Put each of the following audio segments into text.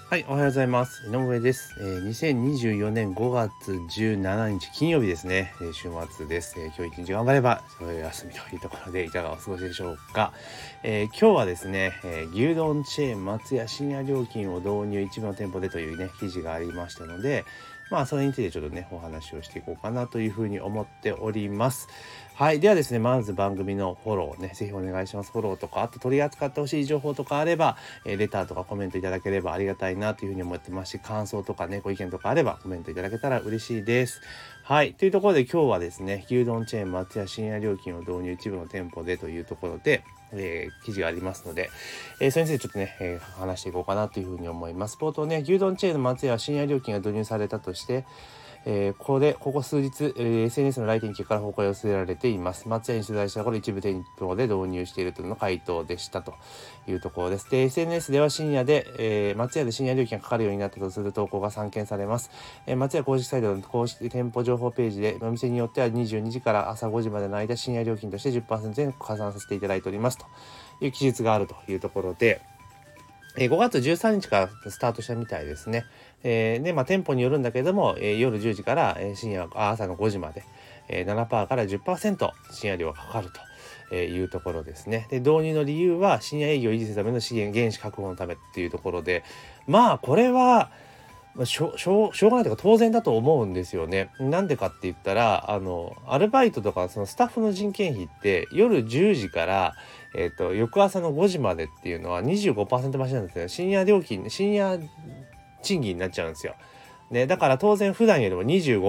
はい、おはようございます。井上です。2024年5月17日金曜日ですね。週末です。今日一日頑張れば休みというところでいかがお過ごしでしょうか。今日はですね、牛丼チェーン松屋深夜料金を導入一部の店舗でというね記事がありましたので、それについてちょっとねお話をしていこうかなというふうに思っております。はい、ではですね、まず番組のフォローね、ぜひお願いします。フォローとか、あと取り扱ってほしい情報とかあれば、レターとかコメントいただければありがたいなというふうに思ってますし、感想とかね、ご意見とかあればコメントいただけたら嬉しいです。はい、というところで今日はですね、牛丼チェーン松屋深夜料金を導入一部の店舗でというところで、記事がありますので、それについてちょっとね、話していこうかなというふうに思います。冒頭ね、牛丼チェーンの松屋深夜料金が導入されたとして、ここ数日、SNS の来店記から報告が寄せられています。松屋に取材したところ一部店舗で導入しているというのが回答でしたというところです。で、SNS では深夜で、松屋で深夜料金がかかるようになったとする投稿が散見されます。松屋公式サイトの公式店舗情報ページで、お店によっては22時から朝5時までの間深夜料金として 10% 前後加算させていただいておりますという記述があるというところで、5月13日からスタートしたみたいですね。で、店舗によるんだけども、夜10時から、朝の5時まで、7% から 10% 深夜料がかかるというところですね。で、導入の理由は深夜営業を維持するための原資確保のためっていうところで、これはしょうがないというか当然だと思うんですよね。なんでかって言ったらアルバイトとかそのスタッフの人件費って夜10時から、翌朝の5時までっていうのは 25% 増しなんですよ。深夜賃金になっちゃうんですよ。ね、だから当然普段よりも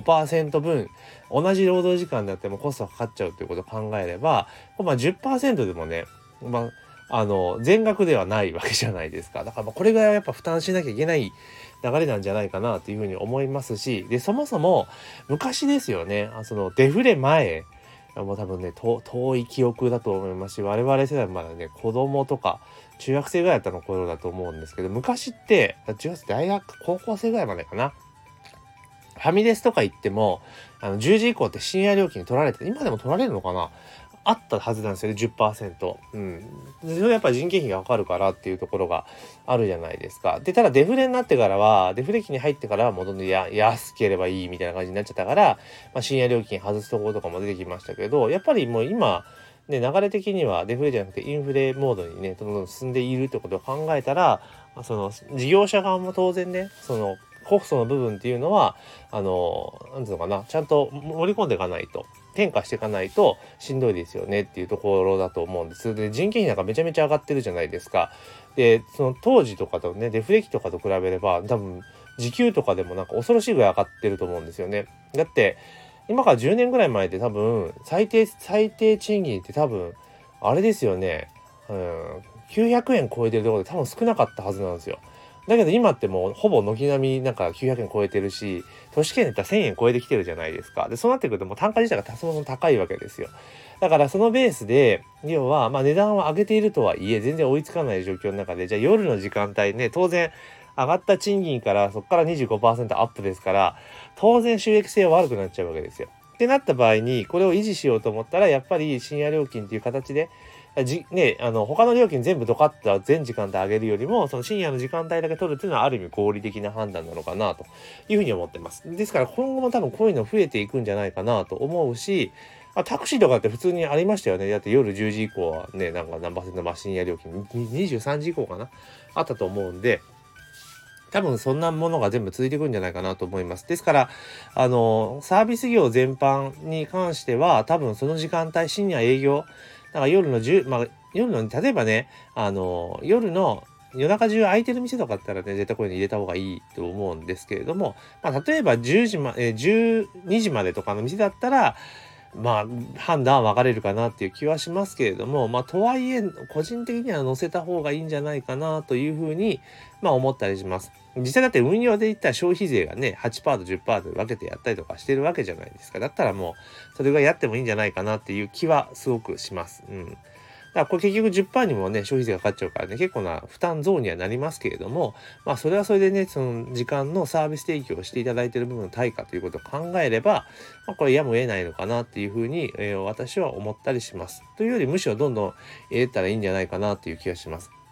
25% 分同じ労働時間であってもコストがかかっちゃうということを考えれば、10% でもね、全額ではないわけじゃないですか。だからこれぐらいはやっぱ負担しなきゃいけない流れなんじゃないかなというふうに思いますし、でそもそも昔ですよね、そのデフレ前、もう多分ね遠い記憶だと思いますし、我々世代まだね子供とか中学生ぐらいだったの頃だと思うんですけど、昔って中学生大学高校生ぐらいまでかな、ファミレスとか行っても10時以降って深夜料金取られて、今でも取られるのかな、あったはずなんですよね、 10%。それやっぱ人件費がかかるからっていうところがあるじゃないですか。でただデフレになってからは、デフレ期に入ってからはもうどんどん安ければいいみたいな感じになっちゃったから、深夜料金外すところとかも出てきましたけど、やっぱりもう今ね、流れ的にはデフレじゃなくてインフレモードにねどんどん進んでいるってことを考えたら、その事業者側も当然ね、そのコストの部分っていうのはなんていうのかな、ちゃんと盛り込んでいかないと、転嫁していかないとしんどいですよねっていうところだと思うんです。で、人件費なんかめちゃめちゃ上がってるじゃないですか。で、その当時とかとね、デフレ期とかと比べれば多分時給とかでもなんか恐ろしいぐらい上がってると思うんですよね。だって今から10年ぐらい前で多分最低賃金って多分あれですよね、900円超えてるところで多分少なかったはずなんですよ。だけど今ってもうほぼ軒並みなんか900円超えてるし、都市圏で言ったら1000円超えてきてるじゃないですか。でそうなってくるともう単価自体がそもそも高いわけですよ。だからそのベースで要は値段を上げているとはいえ全然追いつかない状況の中で、じゃあ夜の時間帯ね、当然上がった賃金からそこから 25% アップですから、当然収益性は悪くなっちゃうわけですよ。ってなった場合にこれを維持しようと思ったら、やっぱり深夜料金っていう形で他の料金全部ドカッと全時間帯上げるよりも、その深夜の時間帯だけ取るっていうのはある意味合理的な判断なのかなというふうに思ってます。ですから今後も多分こういうの増えていくんじゃないかなと思うし、タクシーとかって普通にありましたよね。だって夜10時以降はね、なんか何%深夜料金23時以降かな、あったと思うんで、多分そんなものが全部続いていくんじゃないかなと思います。ですからサービス業全般に関しては多分その時間帯、深夜営業だから夜の夜の例えばね、夜中中空いてる店とかだったらね、絶対こういうの入れた方がいいと思うんですけれども、例えば12時までとかの店だったら判断は分かれるかなっていう気はしますけれども、とはいえ個人的には載せた方がいいんじゃないかなというふうに思ったりします。実際だって運用で言ったら消費税がね 8% と 10% で分けてやったりとかしてるわけじゃないですか。だったらもうそれがやってもいいんじゃないかなっていう気はすごくします。だからこれ結局 10% にもね消費税がかかっちゃうからね、結構な負担増にはなりますけれども、それはそれでね、その時間のサービス提供をしていただいている部分の対価ということを考えれば、これやむを得ないのかなっていうふうに、私は思ったりします。というよりむしろどんどん入れたらいいんじゃないかなっていう気がします。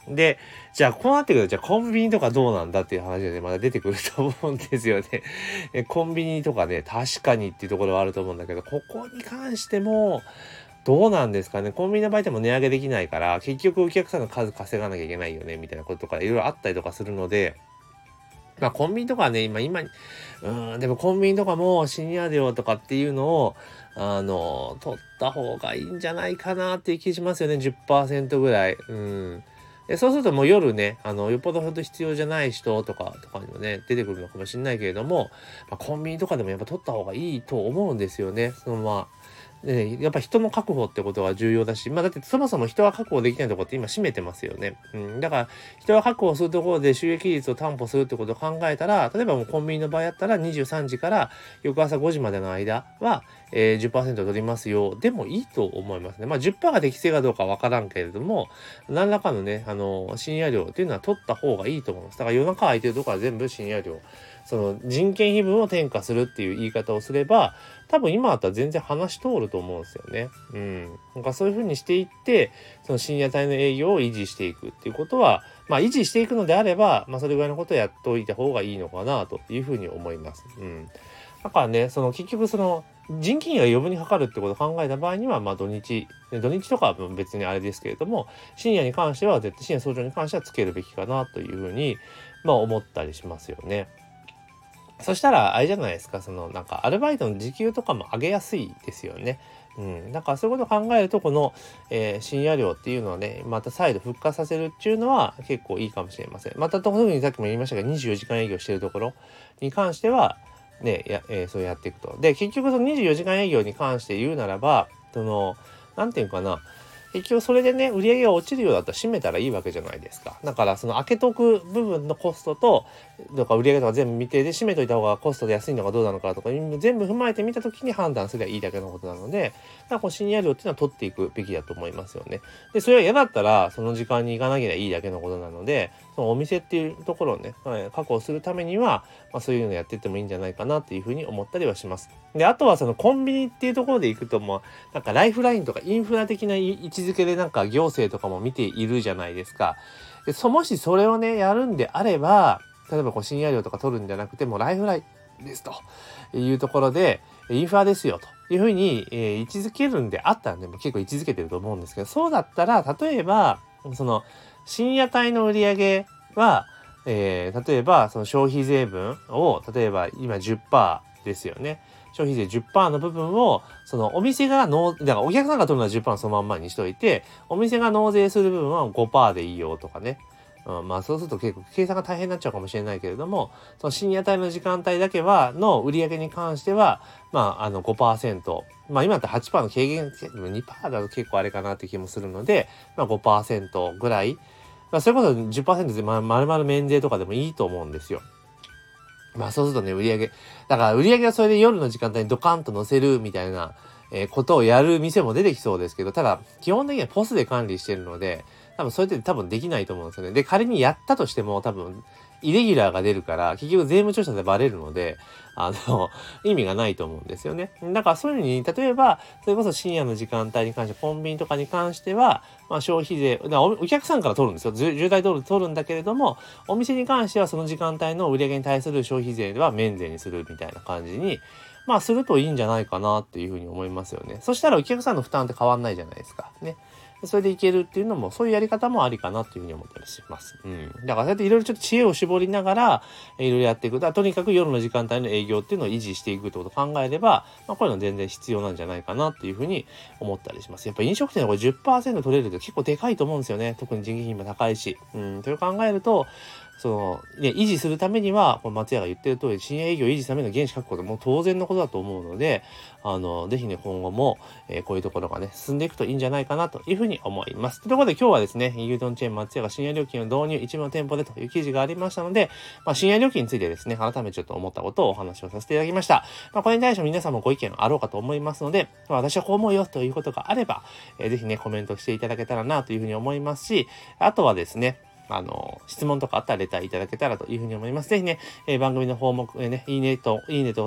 で、じゃあこうなってくると、じゃあコンビニとかどうなんだっていう話がね、まだ出てくると思うんですよね。コンビニとかね、確かにっていうところはあると思うんだけど、ここに関しても、どうなんですかね。コンビニの場合でも値上げできないから、結局お客さんの数稼がなきゃいけないよね、みたいなこととかいろいろあったりとかするので、まあコンビニとかはね、でもコンビニとかもシニア料とかっていうのを、取った方がいいんじゃないかなっていう気しますよね。10% ぐらい。で、そうするともう夜ね、よっぽどほんと必要じゃない人とかにもね、出てくるのかもしれないけれども、コンビニとかでもやっぱ取った方がいいと思うんですよね。で、やっぱ人の確保ってことが重要だし、だってそもそも人は確保できないところって今占めてますよね。だから人は確保するところで収益率を担保するってことを考えたら、例えばもうコンビニの場合だったら23時から翌朝5時までの間は、10% 取りますよ。でもいいと思いますね。10% が適正かどうかわからんけれども、何らかのね、深夜料っていうのは取った方がいいと思います。だから夜中空いてるところは全部深夜料。その人件費分を転嫁するっていう言い方をすれば、多分今だったら全然話通ると思うんですよね。なんかそういう風にしていって、その深夜帯の営業を維持していくっていうことは、維持していくのであれば、それぐらいのことをやっておいた方がいいのかなという風に思います。だからね、結局人件費が余分にかかるってことを考えた場合には、土日とかは別にあれですけれども、深夜に関しては絶対深夜早朝に関してはつけるべきかなというふうに、思ったりしますよね。そしたら、あれじゃないですか、なんか、アルバイトの時給とかも上げやすいですよね。だからそういうことを考えると、この、深夜料っていうのはね、また再度復活させるっていうのは結構いいかもしれません。また特にさっきも言いましたが、24時間営業しているところに関しては、ね、そうやっていくと。で、結局その24時間営業に関して言うならば、なんていうかな、結局それでね、売り上げが落ちるようだったら閉めたらいいわけじゃないですか。だからその開けとく部分のコストと、売り上げとか全部見て、で、閉めといた方がコストで安いのかどうなのかとか、全部踏まえてみたときに判断すればいいだけのことなので、この深夜料っていうのは取っていくべきだと思いますよね。で、それは嫌だったら、その時間に行かなきゃいいだけのことなので、そのお店っていうところをね、確保するためには、そういうのやってってもいいんじゃないかなっていうふうに思ったりはします。で、あとはそのコンビニっていうところで行くとなんかライフラインとかインフラ的な位置づけでなんか行政とかも見ているじゃないですか。で、もしそれをね、やるんであれば、例えば深夜料とか取るんじゃなくて、もうライフラインですというところで、インフラですよというふうに、位置づけるんであったらね、もう結構位置づけてると思うんですけど、そうだったら、例えば、深夜帯の売り上げは、例えばその消費税分を、例えば今 10% ですよね。消費税 10% の部分を、お店がだからお客さんが取るのは 10% そのまんまにしといて、お店が納税する部分は 5% でいいよとかね。そうすると結構計算が大変になっちゃうかもしれないけれども、その深夜帯の時間帯だけの売り上げに関しては、5%。今だったら 8% の軽減、2% だと結構あれかなって気もするので、5% ぐらい。それこそ 10% で丸々免税とかでもいいと思うんですよ。そうするとね、だから売り上げはそれで夜の時間帯にドカンと乗せるみたいな、ことをやる店も出てきそうですけど、ただ、基本的にはポスで管理してるので、多分それって多分できないと思うんですよね。で、仮にやったとしても多分、イレギュラーが出るから、結局税務調査でバレるので、意味がないと思うんですよね。だからそういうふうに、例えば、それこそ深夜の時間帯に関して、コンビニとかに関しては、消費税、お客さんから取るんですよ。渋滞取るんだけれども、お店に関してはその時間帯の売り上げに対する消費税では免税にするみたいな感じに、するといいんじゃないかなっていうふうに思いますよね。そしたらお客さんの負担って変わんないじゃないですか。ね。それでいけるっていうのも、そういうやり方もありかなっていうふうに思ったりします。だからそうやっていろいろちょっと知恵を絞りながら、いろいろやっていく。とにかく夜の時間帯の営業っていうのを維持していくってことを考えれば、こういうの全然必要なんじゃないかなっていうふうに思ったりします。やっぱ飲食店のこれ 10% 取れるって結構でかいと思うんですよね。特に人件費も高いし。それを考えると、維持するためには、この松屋が言ってる通り、深夜営業を維持するための原資確保でもう当然のことだと思うので、ぜひね、今後も、こういうところがね、進んでいくといいんじゃないかなというふうに思います。というところで今日はですね、牛丼チェーン松屋が深夜料金を導入一部の店舗でという記事がありましたので、深夜料金についてですね、改めてちょっと思ったことをお話をさせていただきました。これに対して皆さんもご意見あろうかと思いますので、私はこう思うよということがあれば、ぜひね、コメントしていただけたらなというふうに思いますし、あとはですね、質問とかあったらレターいただけたらというふうに思います。ぜひね、番組の項目、いいねとって、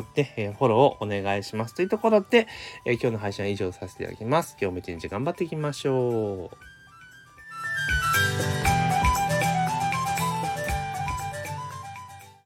フォローをお願いします。というところで、今日の配信は以上させていただきます。今日も一日頑張っていきましょう。